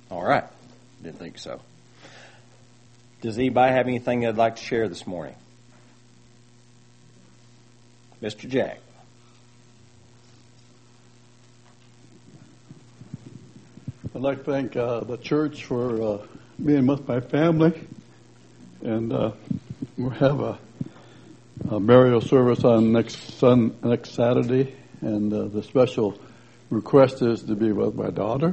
All right. Didn't think so. Does anybody have anything they'd like to share this morning? Mr. Jack. I'd like to thank the church for being with my family. And we'll have a burial service on next Saturday. And the special request is to be with my daughter.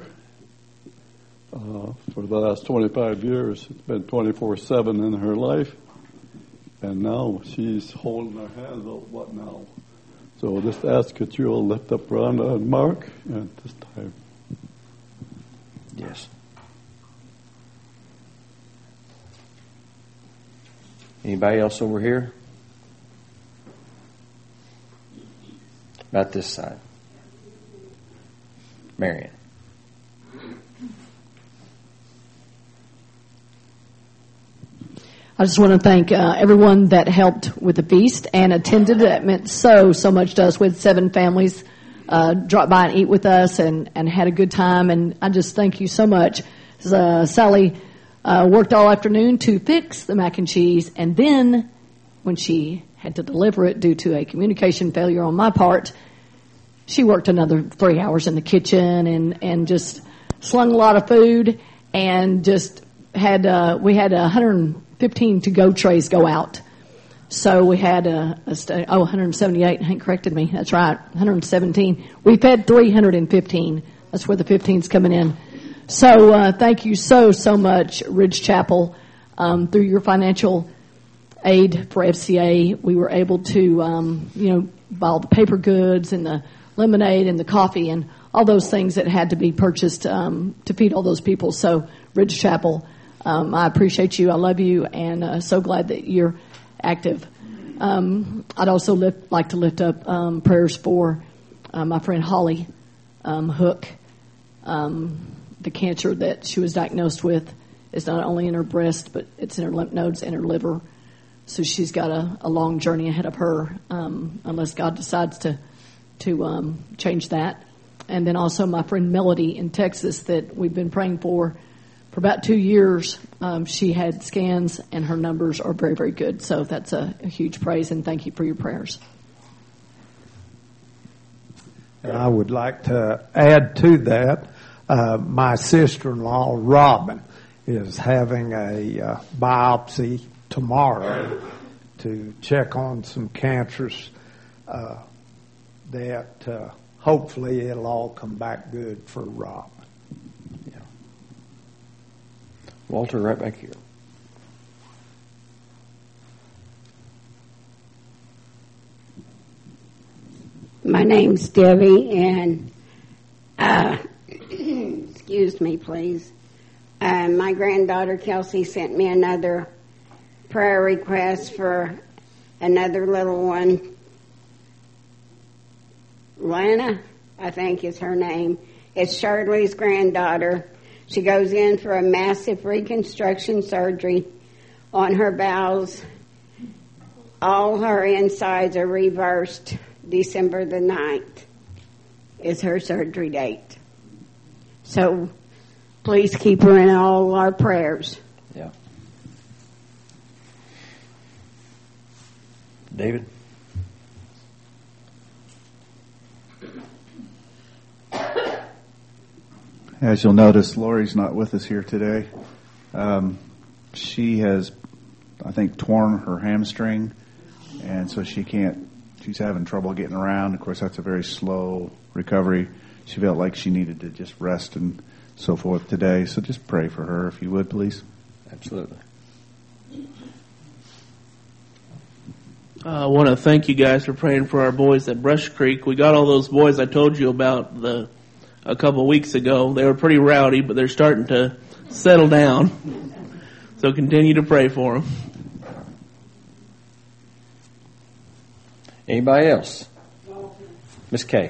For the last 25 years, it's been 24/7 in her life. And now she's holding our hands up. What now? So just ask that you'll lift up Rhonda and Mark at this time. Yes. Anybody else over here? About this side. Marion. I just want to thank everyone that helped with the feast and attended. That meant so much to us. With 7 families dropped by and eat with us and had a good time. And I just thank you so much. Sally worked all afternoon to fix the mac and cheese. And then when she had to deliver it due to a communication failure on my part, she worked another 3 hours in the kitchen and just slung a lot of food and just had we had 115 to-go trays go out. So we had 178. Hank corrected me. That's right, 117. We fed 315. That's where the 15's coming in. So thank you so much, Ridge Chapel. Through your financial aid for FCA, we were able to, buy all the paper goods and the lemonade and the coffee and all those things that had to be purchased to feed all those people. So Ridge Chapel, I appreciate you. I love you, and so glad that you're active. I'd also like to lift up prayers for my friend Holly Hook. The cancer that she was diagnosed with is not only in her breast, but it's in her lymph nodes and her liver. So she's got a long journey ahead of her, unless God decides to change that. And then also my friend Melody in Texas that we've been praying for about 2 years. She had scans and her numbers are very, very good. So that's a huge praise, and thank you for your prayers. And I would like to add to that, my sister-in-law, Robin, is having a biopsy tomorrow to check on some cancers that hopefully it'll all come back good for Rob. Yeah. Walter, right back here. My name's Debbie, and excuse me, please. My granddaughter Kelsey sent me another prayer request for another little one. Lana, I think is her name. It's Shirley's granddaughter. She goes in for a massive reconstruction surgery on her bowels. All her insides are reversed. December the 9th is her surgery date. So please keep her in all our prayers. Yeah. David? As you'll notice, Lori's not with us here today. She has, I think, torn her hamstring, and so she's having trouble getting around. Of course, that's a very slow recovery. She felt like she needed to just rest and so forth today. So just pray for her, if you would, please. Absolutely. I want to thank you guys for praying for our boys at Brush Creek. We got all those boys I told you about a couple of weeks ago. They were pretty rowdy, but they're starting to settle down. So continue to pray for them. Anybody else? Miss Kay.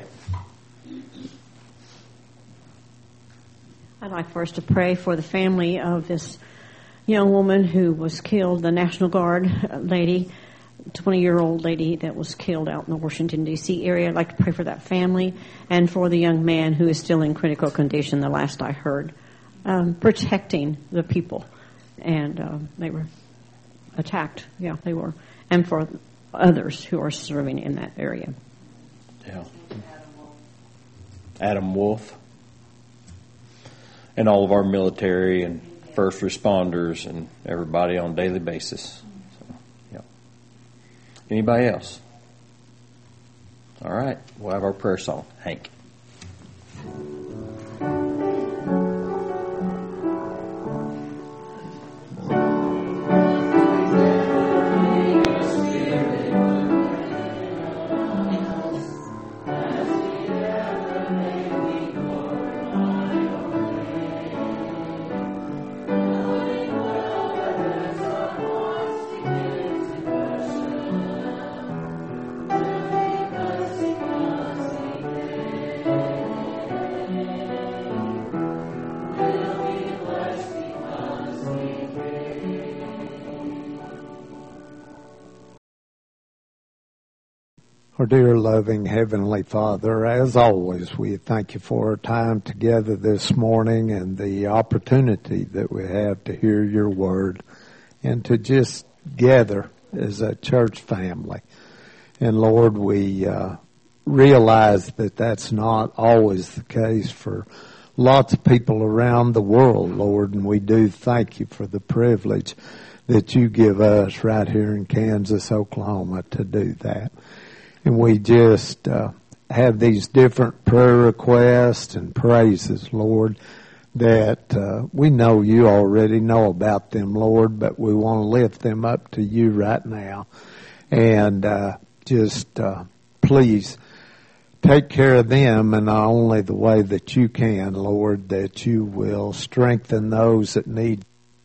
I'd like for us to pray for the family of this young woman who was killed, the National Guard lady, 20-year-old lady that was killed out in the Washington, D.C. area. I'd like to pray for that family and for the young man who is still in critical condition, the last I heard. protecting the people. And they were attacked. Yeah, they were. And for others who are serving in that area. Yeah. Adam Wolf. And all of our military and first responders and everybody on a daily basis. So, yeah. Anybody else? All right. We'll have our prayer song. Hank. Our dear loving Heavenly Father, as always, we thank you for our time together this morning and the opportunity that we have to hear your word and to just gather as a church family. And Lord, we realize that that's not always the case for lots of people around the world, Lord, and we do thank you for the privilege that you give us right here in Kansas, Oklahoma, to do that. And we just have these different prayer requests and praises, Lord, that we know you already know about them, Lord, but we want to lift them up to you right now. And just please take care of them in not only the way that you can, Lord, that you will strengthen those that need,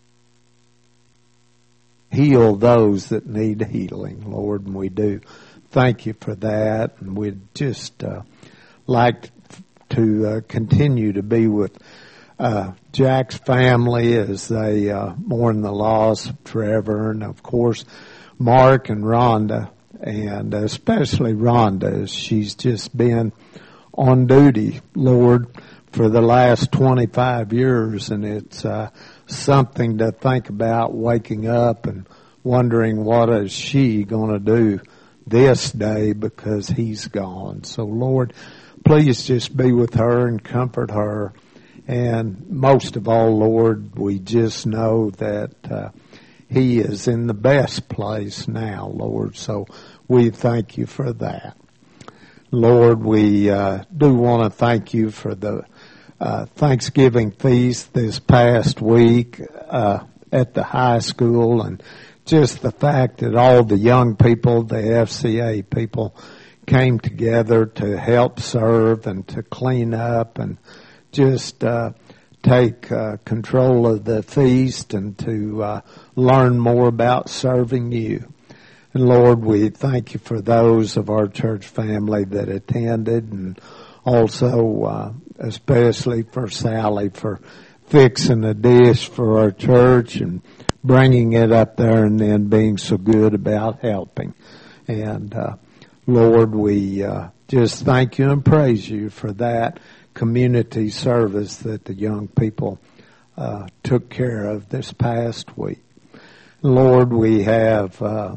heal those that need healing, Lord, and we do. Thank you for that, and we'd just like to continue to be with Jack's family as they mourn the loss of Trevor, and of course Mark and Rhonda, and especially Rhonda, as she's just been on duty, Lord, for the last 25 years, and it's something to think about, waking up and wondering what is she going to do this day because he's gone. So Lord, please just be with her and comfort her. And most of all, Lord, we just know that he is in the best place now, Lord. So we thank you for that. Lord, we do want to thank you for the Thanksgiving feast this past week at the high school, and just the fact that all the young people, the FCA people, came together to help serve and to clean up and just take control of the feast and to learn more about serving you. And Lord, we thank you for those of our church family that attended, and also especially for Sally for fixing a dish for our church and bringing it up there and then being so good about helping. And Lord, we just thank you and praise you for that community service that the young people took care of this past week. Lord, we have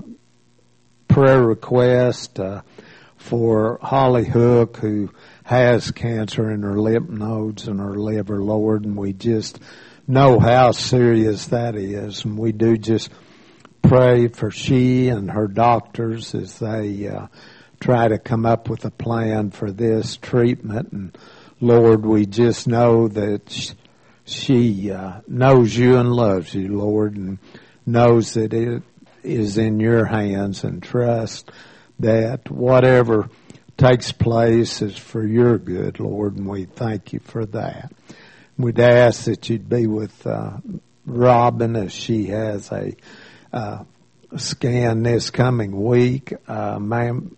prayer request for Holly Hook, who has cancer in her lymph nodes and her liver, Lord, and we just know how serious that is, and we do just pray for she and her doctors as they try to come up with a plan for this treatment. And Lord, we just know that she knows you and loves you, Lord, and knows that it is in your hands, and trust that whatever takes place is for your good, Lord, and we thank you for that. We'd ask that you'd be with Robin as she has a scan this coming week, and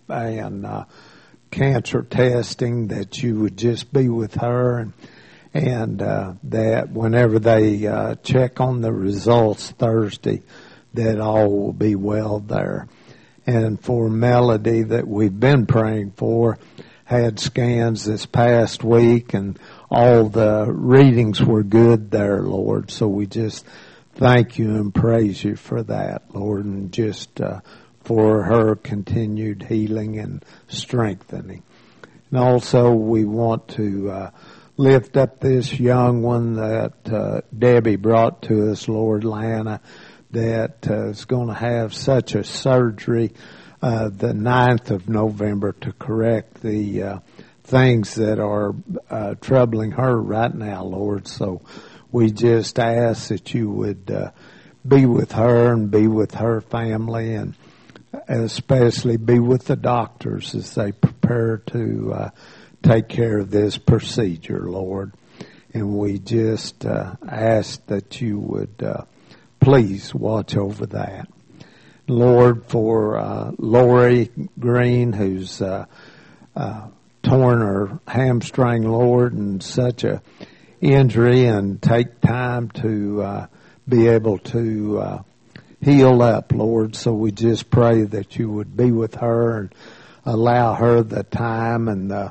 cancer testing, that you would just be with her, and that whenever they check on the results Thursday, that all will be well there. And for Melody, that we've been praying for, had scans this past week, and all the readings were good there, Lord. So we just thank you and praise you for that, Lord, and just for her continued healing and strengthening. And also we want to lift up this young one that Debbie brought to us, Lord, Lana, that is going to have such a surgery the 9th of November to correct the things that are troubling her right now, Lord. So we just ask that you would be with her and be with her family, and especially be with the doctors as they prepare to take care of this procedure, Lord. And we just ask that you would please watch over that. Lord, for Lori Green, who's torn her hamstring, Lord, and such a injury, and take time to be able to heal up, Lord. So we just pray that you would be with her and allow her the time and the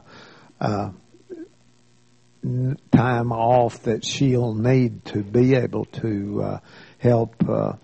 time off that she'll need to be able to help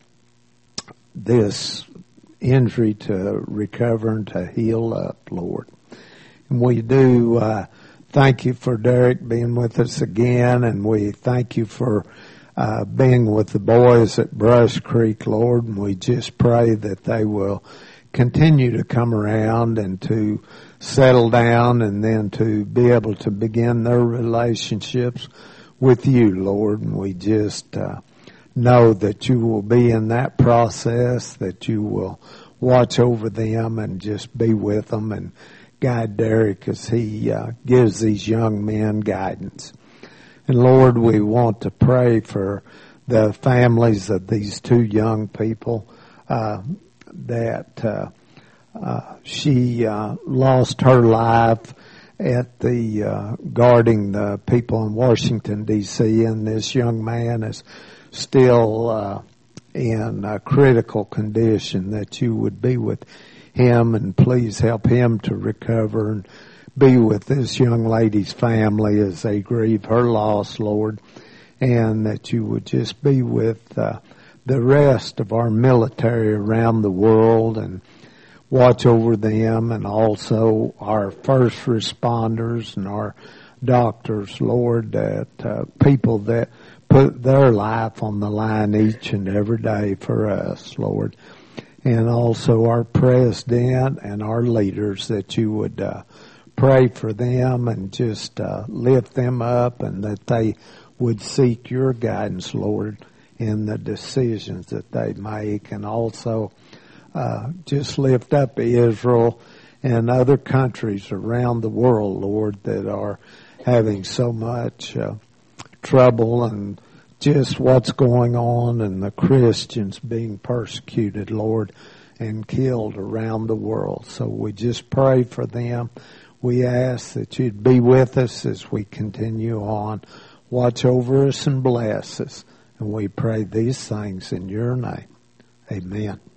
this injury to recover and to heal up, Lord. And we do thank you for Derek being with us again, and we thank you for being with the boys at Brush Creek, Lord, and we just pray that they will continue to come around and to settle down, and then to be able to begin their relationships with you, Lord. And we just know that you will be in that process, that you will watch over them and just be with them and guide Derek as he gives these young men guidance. And Lord, we want to pray for the families of these two young people that she lost her life at the guarding the people in Washington, D.C., and this young man is still in a critical condition, that you would be with him and please help him to recover, and be with this young lady's family as they grieve her loss, Lord, and that you would just be with the rest of our military around the world and watch over them, and also our first responders and our doctors, Lord, that people that put their life on the line each and every day for us, Lord. And also our president and our leaders, that you would pray for them and just lift them up, and that they would seek your guidance, Lord, in the decisions that they make. And also just lift up Israel and other countries around the world, Lord, that are having so much trouble, and just what's going on, and the Christians being persecuted, Lord, and killed around the world. So we just pray for them. We ask that you'd be with us as we continue on. Watch over us and bless us. And we pray these things in your name. Amen.